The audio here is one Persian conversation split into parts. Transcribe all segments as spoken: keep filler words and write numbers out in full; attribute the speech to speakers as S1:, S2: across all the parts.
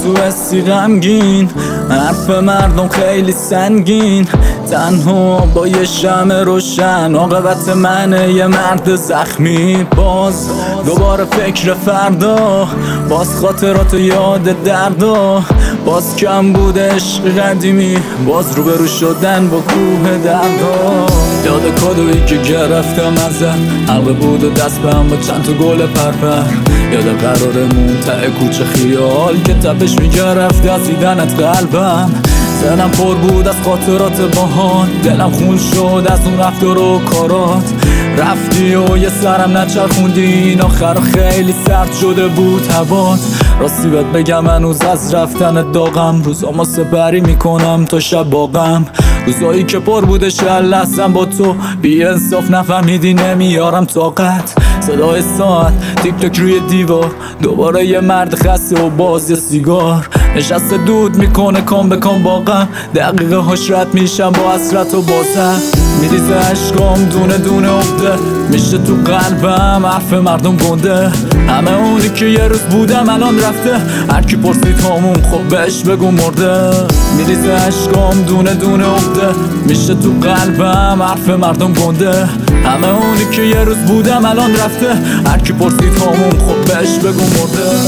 S1: تو حسی غمگین، حرف مردم خیلی سنگین، تنها با یه شمع روشن. عاقبت منه یه مرد زخمی، باز دوباره فکر فردا، باز خاطرات یاد دردا، باز کم بود عشق قدیمی، باز روبرو شدن با کوه دردا. یاد کادویی که گرفتم ازت، حلقه بود و دست بهم با چند تا گل پرپر. یاد قرارمون ته کوچه خیال که تپش میگرفت از دیدنت قلبم. دلم پر بود از خاطرات باهات، دلم خون شد از اون رفتار و کارات. رفتی و یه سرم نچرخوندی، این آخر خیلی سرد شده بود هوات. راستی بهت بگم هنوز از رفتن داغم، روزامو سپری میکنم تا شب باغم. روزایی که پر بوده شل لحظم با تو، بی انصاف نفهمیدی نمیارم طاقت. صدای ساعت تیک تک روی دیوار، دوباره یه مرد خسته و باز یه سیگار نشسته دود میکنه کام به کام با غم. دقیقه هاش رد میشم با حسرت و بازم، میریزه عشقام دونه دونه افته، میشه تو قلبم حرف مردم گنده. همه اونی که یه روز بودم الان رفته، هر کی پرسید همون خب بهش بگو مرده. میریزه عشقام دونه دونه افته، میشه تو قلبم حرف مردم گنده. همه اونی که یه روز بودم الان رفته، هر کی پرسید همون خب بهش بگو مرده.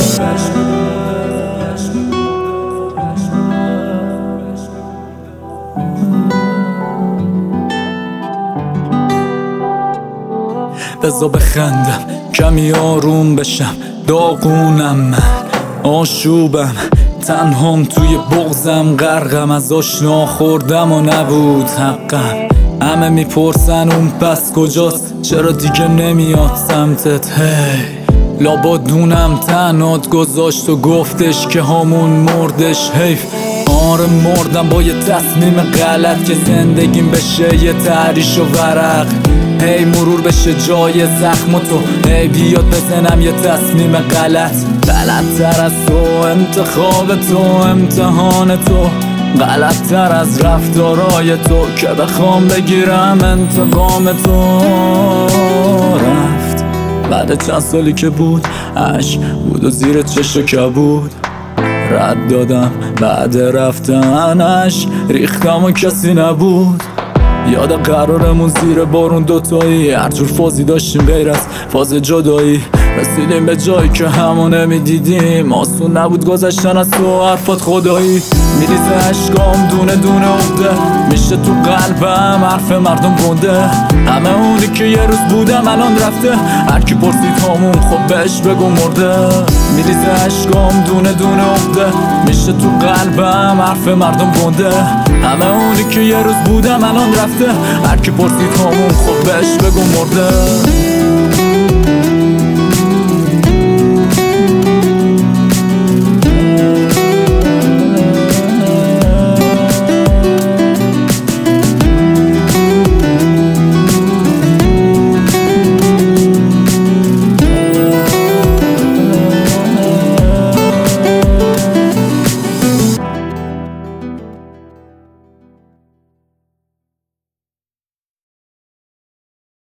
S1: بزا بخندم کمی آروم بشم، داغونم من آشوبم، تنهام توی بغزم غرقم، از آشنا خوردم و نبود حقم. همه میپرسن اون پس کجاست، چرا دیگه نمیاد سمتت. هی لابد دونم تنات گذاشت و گفتش که همون مردش. حیف آره مردم با یه تصمیم غلط، که زندگیم بشه یه تحریش و ورق. هی مرور بشه جای زخم و تو، هی بیاد بزنم یه تصمیم غلط. غلط‌تر از تو انتخاب تو، امتحان تو غلط‌تر از رفتارای تو، که بخوام بگیرم انتقام تو. رفت بعد چند سالی که بود، عشق بود و زیر چشم کبود. رد دادم بعد رفتنش، ریختم و کسی نبود. یاد قرارمون زیر بارون دوتایی، هر جور فازی داشتیم غیر از فاز جدایی. رسیدیم به جایی که همو نمیدیدیم، آسون نبود گذشتن از تو حرفات خدایی. میریزه عشقام دونه دونه افته، میشه تو قلبم حرف مردم گنده. همه اونی که یه روز بودم الان رفته، هر کی پرسید همون خب بهش بگو مرده. میریزه عشقام دونه دونه افته، میشه تو قلبم حرف مردم گنده. همه اونی که یه روز بودم الان رفته، هر کی پرسید همون خب بهش بگو مرده.